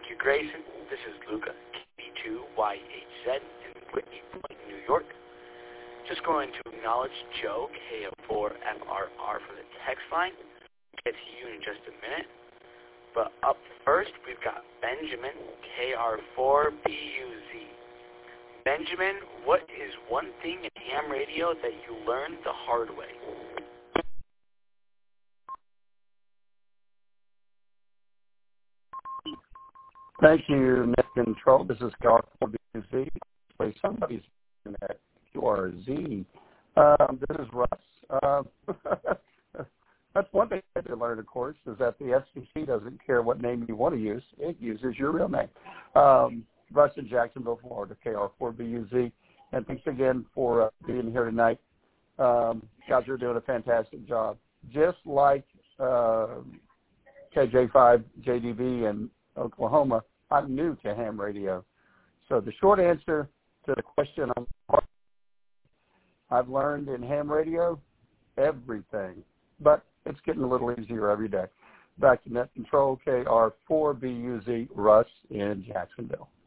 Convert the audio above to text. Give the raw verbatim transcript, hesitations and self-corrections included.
Thank you, Grayson. This is Luca, K two Y H Z in Whitney Point, New York. Just going to acknowledge Joe, K O four F R R for the text line. We'll get to you in just a minute. But up first, we've got Benjamin, K R four B U Z. Benjamin, what is one thing in ham radio that you learned the hard way? Thank you, Net Control. This is K R four B U Z. Play somebody's at Q R Z. Um, this is Russ. Uh, that's one thing I did learn, of course, is that the F C C doesn't care what name you want to use. It uses your real name. Um, Russ in Jacksonville, Florida, K R four B U Z. And thanks again for uh, being here tonight. Um, guys are doing a fantastic job. Just like uh, K J five J D B in Oklahoma, I'm new to ham radio. So the short answer to the question, I've learned in ham radio everything, but it's getting a little easier every day. Back to Net Control, K R four B U Z, Russ in Jacksonville.